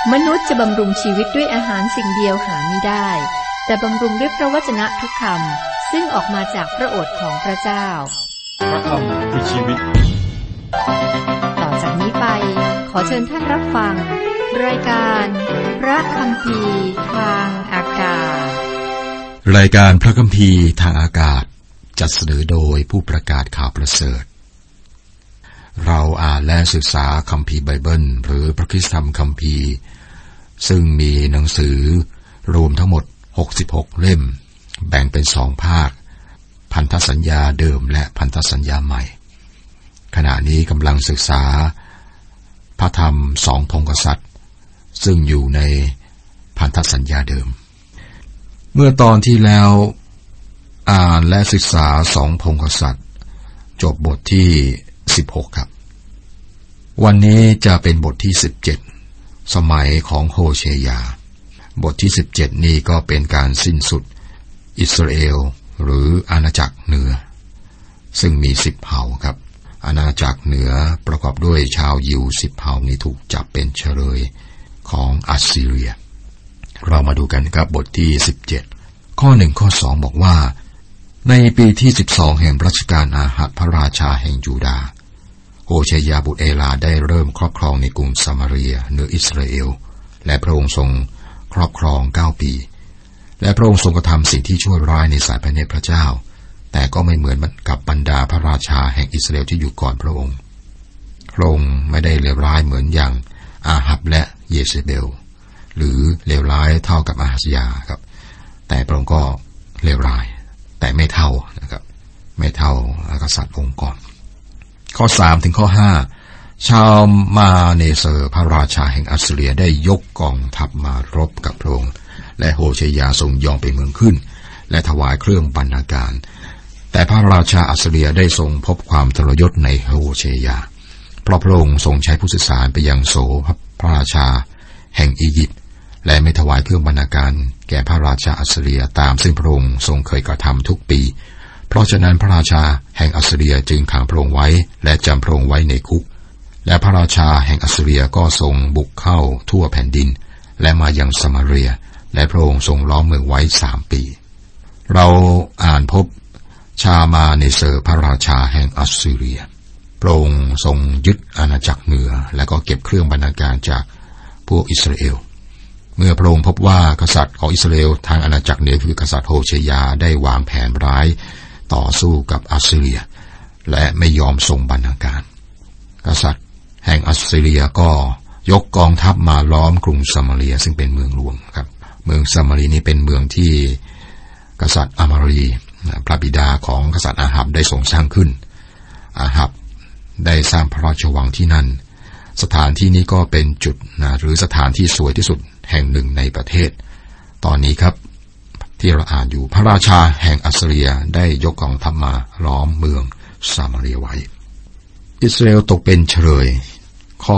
มนุษย์จะบำรุงชีวิตด้วยอาหารสิ่งเดียวหาไม่ได้แต่บำรุงด้วยพระวจนะทุกคำซึ่งออกมาจากพระโอษฐ์ของพระเจ้าพระคำคือชีวิตต่อจากนี้ไปขอเชิญท่านรับฟังรายการพระคัมภีร์ทางอากาศรายการพระคัมภีร์ทางอากาศจัดเสนอโดยผู้ประกาศข่าวประเสริฐเราอ่านและศึกษาคัมภีร์ไบเบิลหรือพระคริสตธรรมคัมภีร์ซึ่งมีหนังสือรวมทั้งหมด66เล่มแบ่งเป็น2ภาคพันธสัญญาเดิมและพันธสัญญาใหม่ขณะนี้กำลังศึกษาพระธรรม2พงศ์กษัตริย์ซึ่งอยู่ในพันธสัญญาเดิมเมื่อตอนที่แล้วอ่านและศึกษา2พงศ์กษัตริย์จบบทที่16ครับวันนี้จะเป็นบทที่17สมัยของโฮเชยาบทที่17นี้ก็เป็นการสิ้นสุดอิสราเอลหรืออาณาจักรเหนือซึ่งมี10เผ่าครับอาณาจักรเหนือประกอบด้วยชาวยิว10เผ่านี้ถูกจับเป็นเฉลยของอัสซีเรียเรามาดูกันครับบทที่17ข้อ1ข้อ2บอกว่าในปีที่12แห่งรัชกาลอาหับพระราชาแห่งยูดาห์โฮเชยาบุตรเอลาได้เริ่มครอบครองในกรุงซามาเรียเหนืออิสราเอลและพระองค์ทรงครอบครอง9ปีและพระองค์ทรงกระทำสิ่งที่ชั่วร้ายในสายพระเนตรพระเจ้าแต่ก็ไม่เหมือนกับบรรดาพระราชาแห่งอิสราเอลที่อยู่ก่อนพระองค์พระองค์ไม่ได้เลวร้ายเหมือนอย่างอาหับและเยเซเบลหรือเลวร้ายเท่ากับอาฮัซยาครับแต่พระองค์ก็เลวร้ายแต่ไม่เท่านะครับไม่เท่ากษัตริย์องค์ก่อนข้อ3ถึงข้อ5ชาวมาเนเซอร์พระราชาแห่งอัสซีเรียได้ยกกองทัพมารบกับพระองค์และโฮเชยาทรงยอมไปเมืองขึ้นและถวายเครื่องบรรณาการแต่พระราชาอัสซีเรียได้ทรงพบความทรยศในโฮเชยาเพราะพระองค์ทรงใช้ผู้สื่อสารไปยังโสพระราชาแห่งอียิปต์และไม่ถวายเครื่องบรรณาการแก่พระราชาอัสซีเรียตามซึ่งพระองค์ทรงเคยกระทำทุกปีเพราะฉะนั้นพระราชาแห่งอัสซีเรียจึงขังพระองค์ไว้และจำพระองค์ไว้ในคุกและพระราชาแห่งอัสซีเรียก็ทรงบุกเข้าทั่วแผ่นดินและมายังซามาเรียและพระองค์ทรงล้อมเมืองไว้3ปีเราอ่านพบชามาเนเซอร์พระราชาแห่งอัสซีเรียพระองค์ทรงยึดอาณาจักรเหนือและก็เก็บเครื่องบรรณาการจากพวกอิสราเอลเมื่อพระองค์พบว่ากษัตริย์ของอิสราเอลทางอาณาจักรเหนือคือกษัตริย์โฮเชยาได้วางแผนร้ายต่อสู้กับอัสซีเรียและไม่ยอมส่งบรรณาการกษัตริย์แห่งอัสซีเรียก็ยกกองทัพมาล้อมกรุงซามาเรียซึ่งเป็นเมืองหลวงครับเมืองซามารีนี้เป็นเมืองที่กษัตริย์อามารีพระบิดาของกษัตริย์อาหับได้ทรงสร้างขึ้นอาหับได้สร้างพระราชวังที่นั่นสถานที่นี้ก็เป็นจุดหรือสถานที่สวยที่สุดแห่งหนึ่งในประเทศตอนนี้ครับที่เราอ่านอยู่พระราชาแห่งอัสซีเรียได้ยกกองทัพมาล้อมเมืองซามาเรียไว้อิสราเอลตกเป็นเฉลยข้อ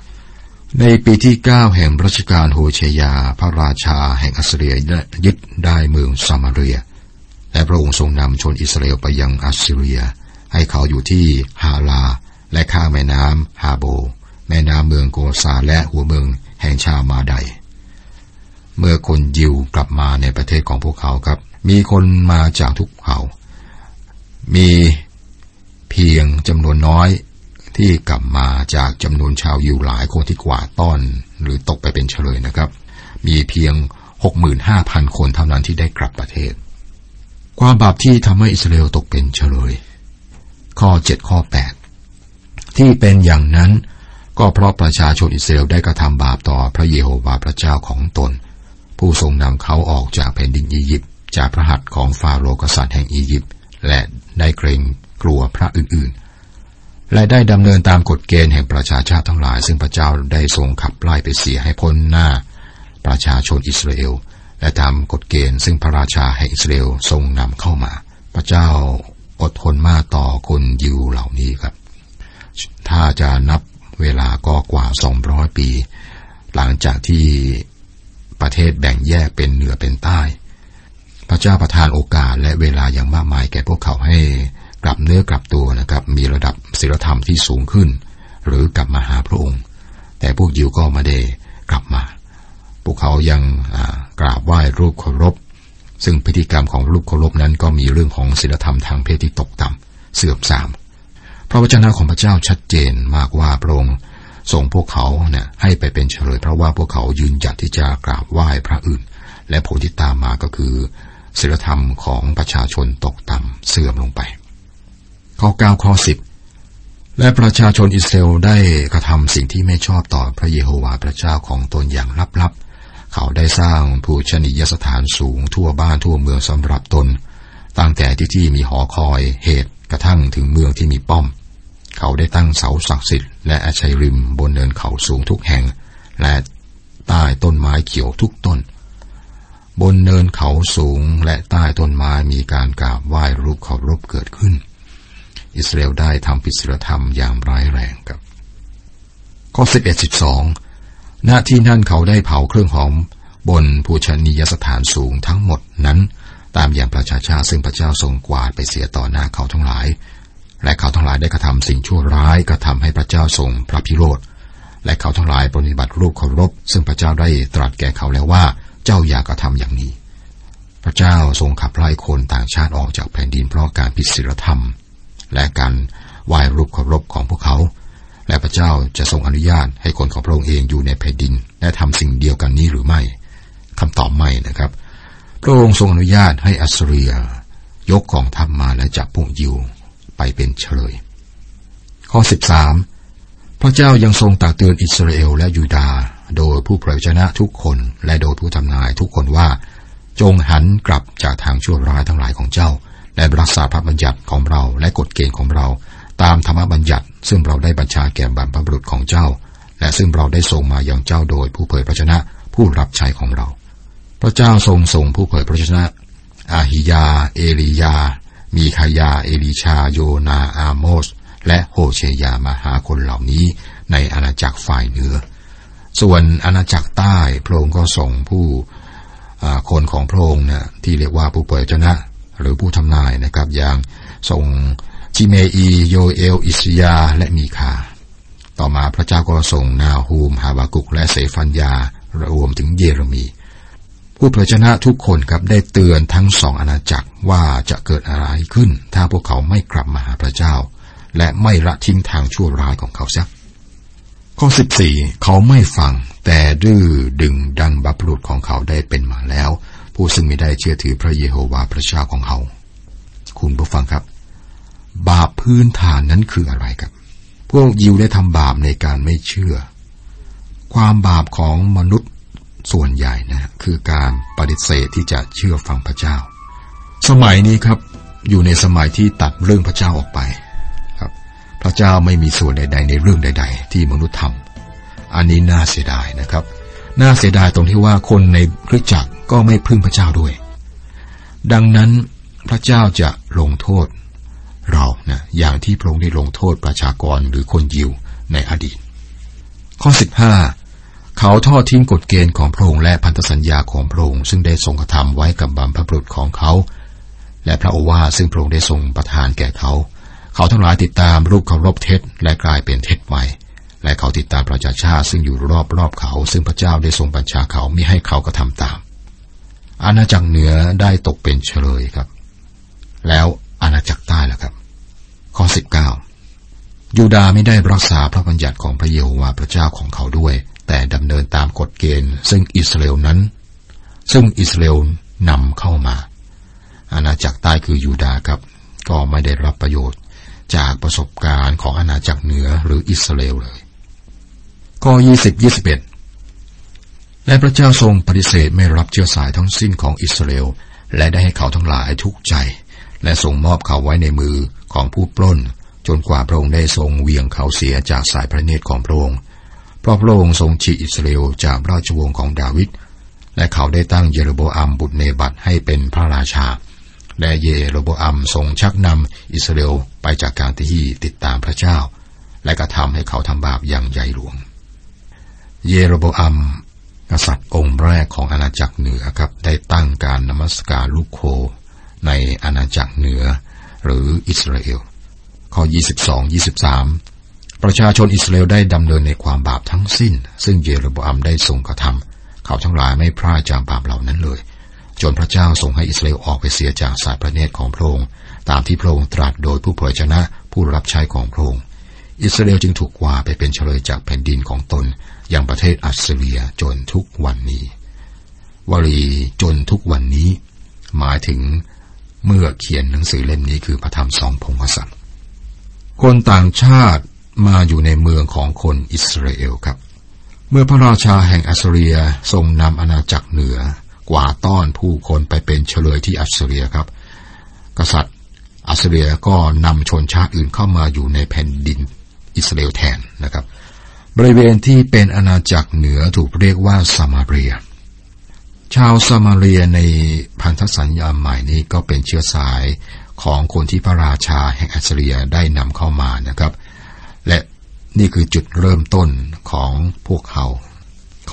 6ในปีที่9แห่งรัชกาลโฮเชยาพระราชาแห่งอัสซีเรียยึดได้เมืองซามาเรียและพระองค์ทรงนำชนอิสราเอลไปยังอัสซีเรียให้เขาอยู่ที่ฮาลาและข้ามแม่น้ำฮาโบแม่น้ำเมืองโกซาและหัวเมืองแห่งชาวมาไดเมื่อคนยิวกลับมาในประเทศของพวกเขาครับมีคนมาจากทุกเผ่ามีเพียงจำนวนน้อยที่กลับมาจากจำนวนชาวยิวหลายคนที่กวาดต้อนหรือตกไปเป็นเฉลยนะครับมีเพียง 65,000 คนเท่านั้นที่ได้กลับประเทศความบาปที่ทำให้อิสราเอลตกเป็นเฉลยข้อ7ข้อ8ที่เป็นอย่างนั้นก็เพราะประชาชนอิสราเอลได้กระทำบาปต่อพระเยโฮวาห์พระเจ้าของตนผู้ทรงนำเขาออกจากแผ่นดินอียิปต์จากพระหัตถ์ของฟาโรห์กษัตริย์แห่งอียิปต์และได้เกรงกลัวพระอื่นๆและได้ดำเนินตามกฎเกณฑ์แห่งประชาชาติทั้งหลายซึ่งพระเจ้าได้ทรงขับไล่ไปเสียให้พ้นหน้าประชาชนอิสราเอลและตามกฎเกณฑ์ซึ่งพระราชาแห่งอิสราเอลทรงนำเข้ามาพระเจ้าอดทนมากต่อคนยิวเหล่านี้ครับถ้าจะนับเวลาก็กว่า200ปีหลังจากที่ประเทศแบ่งแยกเป็นเหนือเป็นใต้พระเจ้าประทานโอกาสและเวลาอย่างมากมายแก่พวกเขาให้กลับเนื้อกลับตัวนะครับมีระดับศีลธรรมที่สูงขึ้นหรือกลับมาหาพระองค์แต่พวกยิวก็ไม่ได้กลับมาวกเขายังกราบไหว้รูปเคารพซึ่งพิธีกรรมของรูปเคารพนั้นก็มีเรื่องของศีลธรรมทางเพศที่ตกต่ำเสื่อมทรามพระวจนะของพระเจ้าชัดเจนมากว่าพระองค์ส่งพวกเขาเนี่ยให้ไปเป็นเฉลยเพราะว่าพวกเขายืนหยัดที่จะกราบไหว้พระอื่นและผลที่ตามมาก็คือศีลธรรมของประชาชนตกต่ำเสื่อมลงไปข้อ9ข้อ10และประชาชนอิสราเอลได้กระทำสิ่งที่ไม่ชอบต่อพระเยโฮวาห์พระเจ้าของตนอย่างลับๆเขาได้สร้างปูชนียสถานสูงทั่วบ้านทั่วเมืองสำหรับตนตั้งแต่ที่มีหอคอยเหตุกระทั่งถึงเมืองที่มีป้อมเขาได้ตั้งเสาศักดิ์สิทธิ์และอาชัยริมบนเนินเขาสูงทุกแห่งและใต้ต้นไม้เขียวทุกต้นบนเนินเขาสูงและใต้ต้นไม้มีการกราบไหว้รูปเคารพเกิดขึ้นอิสราเอลได้ทำผิดศีลธรรมอย่างร้ายแรงครับข้อ11-12ณที่นั่นเขาได้เผาเครื่องหอมบนปูชนียสถานสูงทั้งหมดนั้นตามอย่างประชาชาติซึ่งพระเจ้าทรงกวาดไปเสียต่อหน้าเขาทั้งหลายและเขาทั้งหลายได้กระทำสิ่งชั่วร้ายกระทำให้พระเจ้าทรงพระพิโรธและเขาทั้งหลายปฏิบัติรูปเคารพซึ่งพระเจ้าได้ตรัสแก่เขาแล้วว่าเจ้าอย่ากระทำอย่างนี้พระเจ้าทรงขับไล่คนต่างชาติออกจากแผ่นดินเพราะการผิดศีลธรรมและการไหว้รูปเคารพของพวกเขาและพระเจ้าจะทรงอนุญาตให้คนของพระองค์เองอยู่ในแผ่นดินและทำสิ่งเดียวกันนี้หรือไม่คำตอบไม่นะครับพระองค์ทรงอนุญาตให้อัสซีเรียยกกองทัพมาและจับพวกยิวไปเป็นเฉลยข้อ13พระเจ้ายังทรงตักเตือนอิสราเอลและยูดาห์โดยผู้เผยพระวจนะทุกคนและโดยผู้ทำนายทุกคนว่าจงหันกลับจากทางชั่วร้ายทั้งหลายของเจ้าและรักษาพระบัญญัติของเราและกฎเกณฑ์ของเราตามธรรมบัญญัติซึ่งเราได้บัญชาแก่บรรพบุรุษของเจ้าและซึ่งเราได้ส่งมายังเจ้าโดยผู้เผยพระวจนะผู้รับใช้ของเราพระเจ้าทรงส่งผู้เผยพระวจนะอาหิยาเอลียามีคายาเอลิชาโยนาอาโมสและโฮเชยามาหาคนเหล่านี้ในอาณาจักรฝ่ายเหนือส่วนอาณาจักรใต้พระองค์ก็ส่งผู้คนของพระองค์นะที่เรียกว่าผู้เผยพระวจนะหรือผู้ทำนายนะครับอย่างส่งชิเมอีโยเอลอิสยาและมีคาต่อมาพระเจ้าก็ส่งนาฮูมฮาบากุกและเสฟัญญารวมถึงเยเรมีผู้เผยพระวจนะทุกคนครับได้เตือนทั้งสองอาณาจักรว่าจะเกิดอะไรขึ้นถ้าพวกเขาไม่กลับมาหาพระเจ้าและไม่ละทิ้งทางชั่วร้ายของเขาสักข้อ14เขาไม่ฟังแต่ดื้อดึงดันบรรพบุรุษของเขาได้เป็นมาแล้วผู้ซึ่งไม่ได้เชื่อถือพระเยโฮวาห์พระเจ้าของเขาคุณผู้ฟังครับบาปพื้นฐานนั้นคืออะไรครับพวกยิวได้ทำบาปในการไม่เชื่อความบาปของมนุษย์ส่วนใหญ่นะคือการปฏิเสธที่จะเชื่อฟังพระเจ้าสมัยนี้ครับอยู่ในสมัยที่ตัดเรื่องพระเจ้าออกไปครับพระเจ้าไม่มีส่วนใดๆในเรื่องใดๆที่มนุษย์ทำอันนี้น่าเสียดายนะครับน่าเสียดายตรงที่ว่าคนในคริสตจักรก็ไม่พึ่งพระเจ้าด้วยดังนั้นพระเจ้าจะลงโทษเรานะอย่างที่พระองค์ได้ลงโทษประชากรหรือคนยิวในอดีตข้อ15เขาทอดทิ้งกฎเกณฑ์ของพระองค์และพันธสัญญาของพระองค์ซึ่งได้ทรงกระทำไว้กับบรรพบุรุษของเขาและพระโอวาทซึ่งพระองค์ได้ทรงประทานแก่เขาเขาทั้งหลายติดตามรูปเคารพเท็จและกลายเป็นเท็จใหม่และเขาติดตามประชาชาติซึ่งอยู่รอบๆเขาซึ่งพระเจ้าได้ทรงบัญชาเขามิให้เขากระทำตามอาณาจักรเหนือได้ตกเป็นเฉลยครับแล้วอาณาจักรใต้ล่ะครับข้อ19ยูดาห์ไม่ได้รักษาพระบัญญัติของพระเยโฮวาห์พระเจ้าของเขาด้วยแต่ดำเนินตามกฎเกณฑ์ซึ่งอิสราเอลนำเข้ามาอาณาจักรใต้คือยูดาห์ครับก็ไม่ได้รับประโยชน์จากประสบการณ์ของอาณาจักรเหนือหรืออิสราเอลเลยข้อ20-21และพระเจ้าทรงปฏิเสธไม่รับเชื้อสายทั้งสิ้นของอิสราเอลและได้ให้เขาทั้งหลายทุกข์ใจและทรงมอบเขาไว้ในมือของผู้ปล้นจนกว่าพระองค์ได้ทรงเวียงเขาเสียจากสายพระเนตรของพระองค์เพราะพระองค์ทรงฉีกอิสราเอลจากราชวงศ์ของดาวิดและเขาได้ตั้งเยโรโบอัมบุตรเนบัตให้เป็นพระราชาและเยโรโบอัมทรงชักนำอิสราเอลไปจากการที่ติดตามพระเจ้าและกระทำให้เขาทำบาปอย่างใหญ่หลวงเยโรโบอัมกษัตริย์องค์แรกของอาณาจักรเหนือครับได้ตั้งการนมัสการลูกโคในอาณาจักรเหนือหรืออิสราเอลข้อ22-23ประชาชนอิสราเอลได้ดำเนินในความบาปทั้งสิ้นซึ่งเยโรโบอัมได้ทรงกระทำเขาทั้งหลายไม่พลาดจากบาปเหล่านั้นเลยจนพระเจ้าทรงให้อิสราเอลออกไปเสียจากสายพระเนตรของพระองค์ตามที่พระองค์ตรัสโดยผู้เผยชนะผู้รับใช้ของพระองค์อิสราเอลจึงถูกกวาดไปเป็นเฉลยจากแผ่นดินของตนอย่างประเทศอัสซีเรียจนทุกวันนี้วลีจนทุกวันนี้หมายถึงเมื่อเขียนหนังสือเล่มนี้คือพระธรรมสองพงศ์กษัตริย์คนต่างชาติมาอยู่ในเมืองของคนอิสราเอลครับเมื่อพระราชาแห่งอัสซีเรียทรงนำอาณาจักรเหนือกว่าต้อนผู้คนไปเป็นเฉลยที่อัสซีเรียครับกษัตริย์อัสซีเรียก็นำชนชาติอื่นเข้ามาอยู่ในแผ่นดินอิสราเอลแทนนะครับบริเวณที่เป็นอาณาจักรเหนือถูกเรียกว่าซามาเรียชาวซามาเรียในพันธสัญญาใหม่นี้ก็เป็นเชื้อสายของคนที่พระราชาแห่งอัสซีเรียได้นำเข้ามานะครับและนี่คือจุดเริ่มต้นของพวกเขาข้อ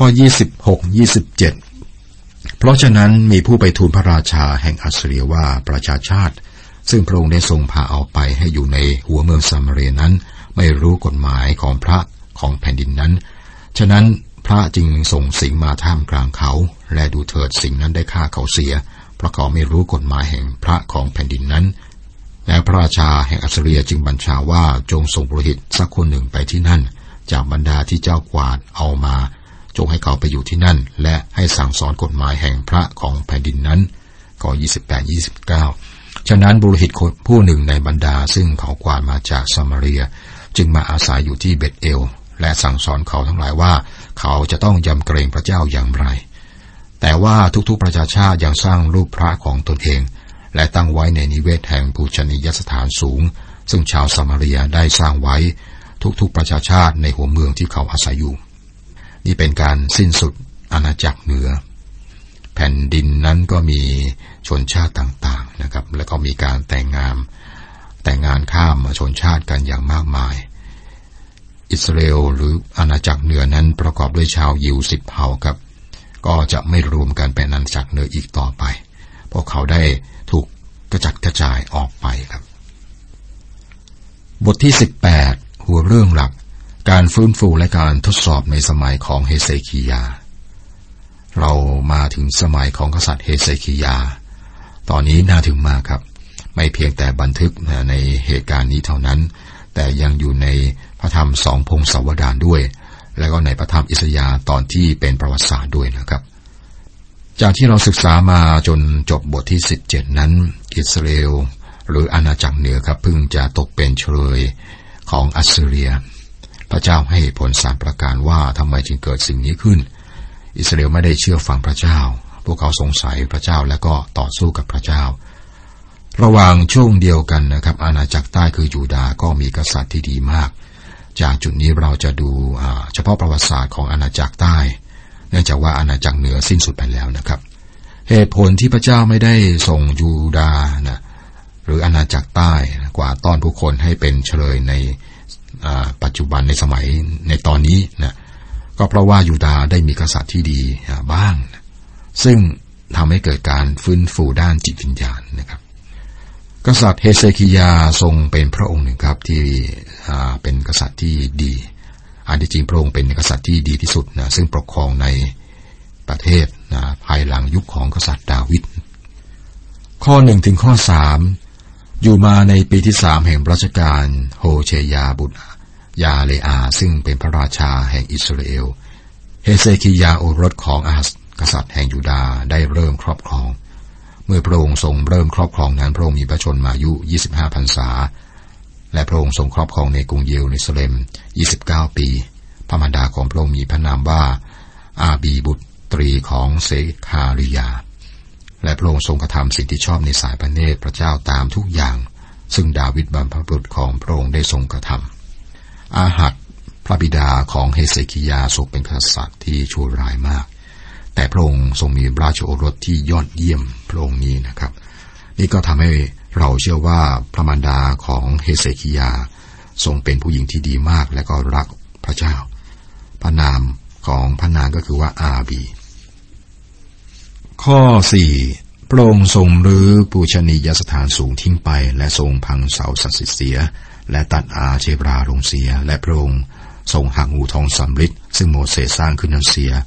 26-27เพราะฉะนั้นมีผู้ไปทูลพระราชาแห่งอัสซีเรียว่าประชาชาติซึ่งพระองค์ได้ทรงพาเอาไปให้อยู่ในหัวเมืองซามาเรียนั้นไม่รู้กฎหมายของพระของแผ่นดินนั้นฉะนั้นพระจึงส่งสิงมาท่ามกลางเขาและดูเถิดสิ่งนั้นได้ฆ่าเขาเสียเพราะเขาไม่รู้กฎหมายแห่งพระของแผ่นดินนั้นและพระราชาแห่งอัสซีเรียจึงบัญชาว่าจงส่งปุโรหิตสักคนหนึ่งไปที่นั่นจากบรรดาที่เจ้ากวาดเอามาจงให้เขาไปอยู่ที่นั่นและให้สั่งสอนกฎหมายแห่งพระของแผ่นดินนั้นข้อ28-29ฉะนั้นปุโรหิตผู้หนึ่งในบรรดาซึ่งเขากวาดมาจากซามาเรียจึงมาอาศัยอยู่ที่เบธเอลและสั่งสอนเขาทั้งหลายว่าเขาจะต้องยำเกรงพระเจ้าอย่างไรแต่ว่าทุกๆประชาชาติยังสร้างรูปพระของตนเองและตั้งไว้ในนิเวศแห่งปูชนียสถานสูงซึ่งชาวซามาเรียได้สร้างไว้ทุกๆประชาชาติในหัวเมืองที่เขาอาศัยอยู่นี่เป็นการสิ้นสุดอาณาจักรเหนือแผ่นดินนั้นก็มีชนชาติต่างๆนะครับแล้วก็มีการแต่งงานข้ามชนชาติกันอย่างมากมายอิสราเอลหรืออาณาจักรเหนือนั้นประกอบด้วยชาวยิว10 เผ่าครับก็จะไม่รวมกันเป็นอาณาจักรเหนืออีกต่อไปเพราะเขาได้ถูกกระจัดกระจายออกไปครับบทที่18หัวเรื่องหลักการฟื้นฟูและการทดสอบในสมัยของเฮเซคิยาเรามาถึงสมัยของกษัตริย์เฮเซคิยาตอนนี้น่าถึงมากครับไม่เพียงแต่บันทึกในเหตุการณ์นี้เท่านั้นแต่ยังอยู่ในพระธรรมสองพงศาวดารด้วยและก็ในพระธรรมอิสยาห์ตอนที่เป็นประวัติศาสตร์ด้วยนะครับจากที่เราศึกษามาจนจบบทที่17นั้นอิสราเอลหรืออาณาจักรเหนือครับเพิ่งจะตกเป็นเฉลยของอัสซีเรียพระเจ้าให้ผล3 ประการว่าทำไมจึงเกิดสิ่งนี้ขึ้นอิสราเอลไม่ได้เชื่อฟังพระเจ้าพวกเขาสงสัยพระเจ้าและก็ต่อสู้กับพระเจ้าระหว่างช่วงเดียวกันนะครับอาณาจักรใต้คือยูดาห์ก็มีกษัตริย์ที่ดีมากจากจุดนี้เราจะดูเฉพาะประวัติศาสตร์ของอาณาจักรใต้เนื่องจากว่าอาณาจักรเหนือสิ้นสุดไปแล้วนะครับเหตุผลที่พระเจ้าไม่ได้ส่งยูดาห์นะหรืออาณาจักรใต้กว่าต้อนผู้คนให้เป็นเฉลยในปัจจุบันในสมัยในตอนนี้นะก็เพราะว่ายูดาห์ได้มีกษัตริย์ที่ดีบ้างซึ่งทำให้เกิดการฟื้นฟูด้านจิตวิญญาณนะครับกษัตริย์เฮเซคิยาทรงเป็นพระองค์หนึ่งครับที่เป็นกษัตริย์ที่ดีอันที่จริงพระองค์เป็นกษัตริย์ที่ดีที่สุดนะซึ่งปกครองในประเทศนะภายหลังยุคของกษัตริย์ดาวิดข้อ1ถึงข้อ3อยู่มาในปีที่3แห่งรัชกาลโฮเชยาบุตรยาเลอาซึ่งเป็นพระราชาแห่งอิสราเอลเฮเซคิยาโอรสของอาฮัสกษัตริย์แห่งยูดาห์ได้เริ่มครอบครองเมื่อพระองค์ทรงเริ่มครอบครองนั้นพระองค์มีพระชนมายุ25 พรรษาและพระองค์ทรงครอบครองในกรุงเยรูซาเล็ม29 ปีพระมารดาของพระองค์มีพระนามว่าอาบีบุตรีของเซคาริยาและพระองค์ทรงกระทำสิ่งที่ชอบในสายพระเนตรพระเจ้าตามทุกอย่างซึ่งดาวิดบรรพบุรุษของพระองค์ได้ทรงกระทำอาหัดพระบิดาของเฮเซคิยาทรงเป็นกษัตริย์ที่ชั่วร้ายมากแต่พระองค์ทรงมีราชโอรสที่ยอดเยี่ยมพระองค์นี้นะครับนี่ก็ทำให้เราเชื่อว่าพระมารดาของเฮเซคิยาทรงเป็นผู้หญิงที่ดีมากและก็รักพระเจ้าพระนามของพระนางก็คือว่าอาบีข้อ4พระองค์ทรงรื้อปูชนียสถานสูงทิ้งไปและทรงพังเสาศักดิ์สิทธิ์เสียและตัดอาเชบราลงเสียและพระองค์ทรงหักงูทองสำริดซึ่งโมเสสสร้างขึ้นนั้นเสีย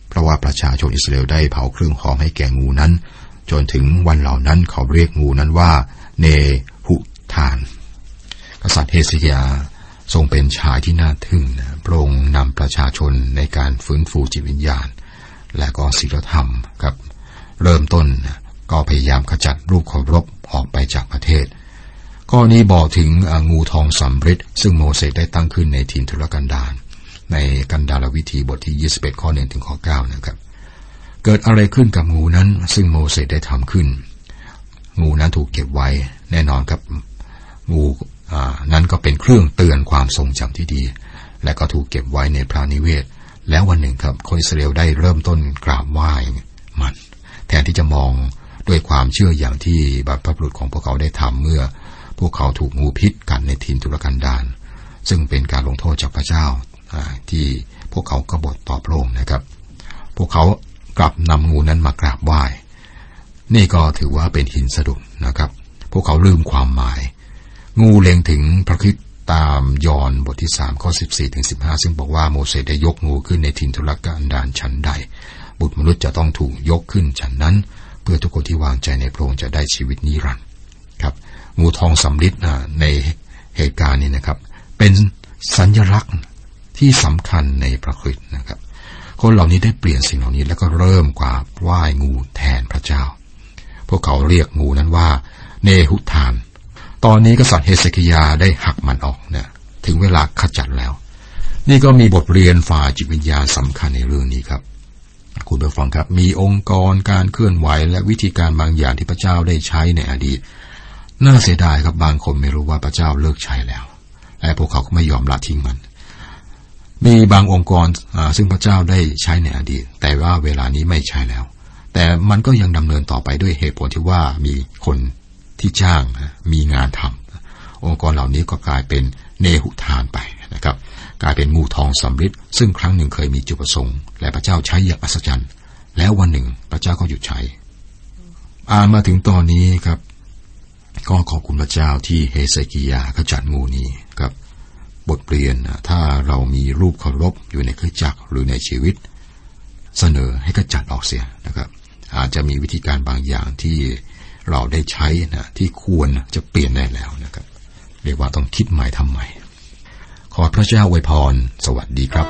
เพราะว่าประชาชนอิสราเอลได้เผาเครื่องหอมให้แก่งูนั้นจนถึงวันเหล่านั้นเขาเรียกงูนั้นว่าเนหุทานกษัตริย์เฮเซคิยาทรงเป็นชายที่น่าทึ่งพระองค์นำประชาชนในการฟื้นฟูจิตวิญญาณและก็ศีลธรรมครับเริ่มต้นก็พยายามขจัดรูปเคารพออกไปจากประเทศข้อนี้บอกถึงงูทองสำริดซึ่งโมเสสได้ตั้งขึ้นในถิ่นทุรกันดารในกันดารวิธีบทที่21ข้อ1ถึงข้อ9นะครับเกิดอะไรขึ้นกับงูนั้นซึ่งโมเสสได้ทำขึ้นงูนั้นถูกเก็บไว้แน่นอนครับงูนั้นก็เป็นเครื่องเตือนความทรงจำที่ดีและก็ถูกเก็บไว้ในพระนิเวศแล้ววันหนึ่งครับคนอิสราเอลได้เริ่มต้นกราบไหว้มันแทนที่จะมองด้วยความเชื่ออย่างที่บรรพบุรุษของพวกเขาได้ทำเมื่อพวกเขาถูกงูพิษกัดในถิ่นทุรกันดารซึ่งเป็นการลงโทษจากพระเจ้าที่พวกเขากบฏต่อพระองค์นะครับพวกเขากลับนำงูนั้นมากราบไหว้นี่ก็ถือว่าเป็นหินสะดุดนะครับพวกเขาลืมความหมายงูเล็งถึงพระคริสต์ตามยอห์นบทที่3ข้อ14ถึง15ซึ่งบอกว่าโมเสสได้ยกงูขึ้นในถิ่นทุรกันดารฉันใดบุตรมนุษย์จะต้องถูกยกขึ้นฉันนั้นเพื่อทุกคนที่วางใจในพระองค์จะได้ชีวิตนิรันดร์ครับงูทองสำริดในเหตุการณ์นี้นะครับเป็นสัญลักษณ์ที่สำคัญในพระคริสต์นะครับคนเหล่านี้ได้เปลี่ยนสิ่งเหล่านี้แล้วก็เริ่มกราบไหว้งูแทนพระเจ้าพวกเขาเรียกงูนั้นว่าเนหุทานตอนนี้กษัตริย์เฮเซคิยาได้หักมันออกเนี่ยถึงเวลาขจัดแล้วนี่ก็มีบทเรียนฝ่ายจิตวิญญาณสำคัญในเรื่องนี้ครับคุณผู้ฟังครับมีองค์กรการเคลื่อนไหวและวิธีการบางอย่างที่พระเจ้าได้ใช้ในอดีตน่าเสียดายครับบางคนไม่รู้ว่าพระเจ้าเลิกใช้แล้วและพวกเขาก็ไม่ยอมละทิ้งมันมีบางองค์กรซึ่งพระเจ้าได้ใช้ในอดีตแต่ว่าเวลานี้ไม่ใช้แล้วแต่มันก็ยังดำเนินต่อไปด้วยเหตุผลที่ว่ามีคนที่จ้างมีงานทำองค์กรเหล่านี้ก็กลายเป็นเนหุทานไปนะครับกลายเป็นงูทองสำริดซึ่งครั้งหนึ่งเคยมีจุดประสงค์และพระเจ้าใช้อย่างอัศจรรย์แล้ววันหนึ่งพระเจ้าก็หยุดใช้มาถึงตอนนี้ครับก็ขอบคุณพระเจ้าที่เฮเซคิยาขจัดงูนี้ครับบทเรียนถ้าเรามีรูปเคารพอยู่ในคริสตจักรหรือในชีวิตเสนอให้ขจัดออกเสียนะครับอาจจะมีวิธีการบางอย่างที่เราได้ใช้ที่ควรจะเปลี่ยนได้แล้วนะครับเรียกว่าต้องคิดใหม่ทำใหม่ขอพระเจ้าอวยพรสวัสดีครับ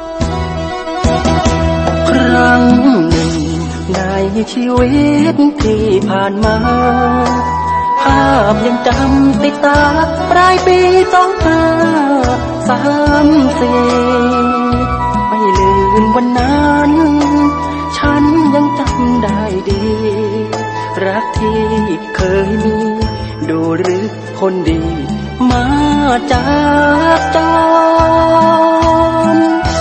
ครั้งหนึ่งในชีวิตที่ผ่านมาภาพยังจำติดตาปลายปี2534ไม่ลืมวันนั้นฉันยังจำได้ดีรักที่เคยมีดูหรือคนดีมาจากจร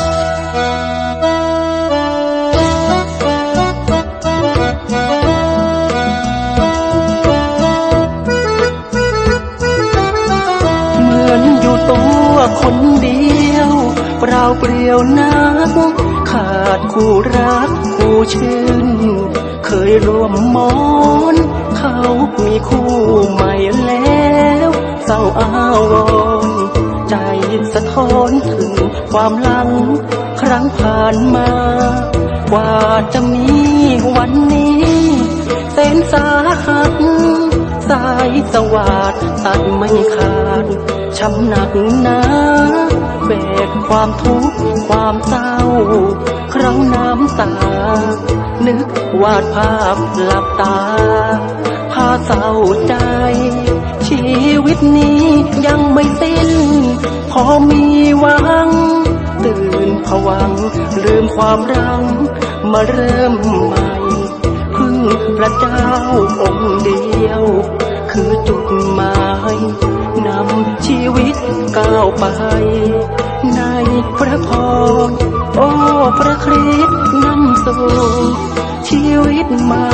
เหมือนอยู่ตัวคนเดียวเปล่าเปลี่ยวนักขาดคู่รักคู่ชื่นเคยร่วมมอนเขามีคู่ใหม่แล้วเศร้าอ้าวอนใจสะท้อนถึงความหลังครั้งผ่านมากว่าจะมีวันนี้แสนสาหัสสายสวาทตัดไม่ขาดช้ำหนักหนาแบกความทุกข์ความเศร้าครั้งน้ำตานึกวาดภาพหลับตาพาเศร้าใจชีวิตนี้ยังไม่สิ้นพอมีหวังตื่นผวังลืมความรังมาเริ่มใหม่พึ่งพระเจ้าองค์เดียวคือจุดหมายนำชีวิตก้าวไปในพระพรโอ้พระคริสต์นำสู่ชีวิตใหม่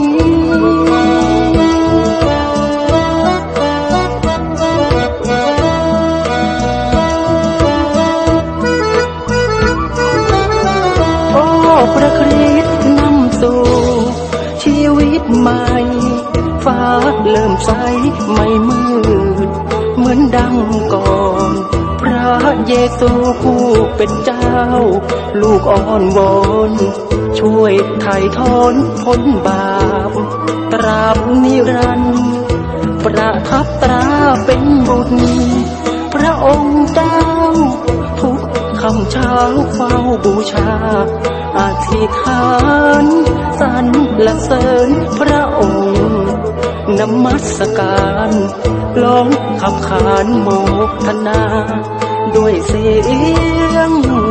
โอ้พระคริสต์นำสู่ชีวิตใหม่ฟ้าเริ่มใสไม่มืดเหมือนดังก่อนพระเยซูผู้เป็นเจ้าลูกอ้อนวอนช่วยไถ่ถอนพ้นบาปตราบนิรันดร์ประทับตราเป็นบุตรพระองค์เจ้าทุกคำเช้าเฝ้าบูชาอธิษฐานสรรเสริญพระองค์นมัสการร้องขับขานโมทนาด้วยเสียง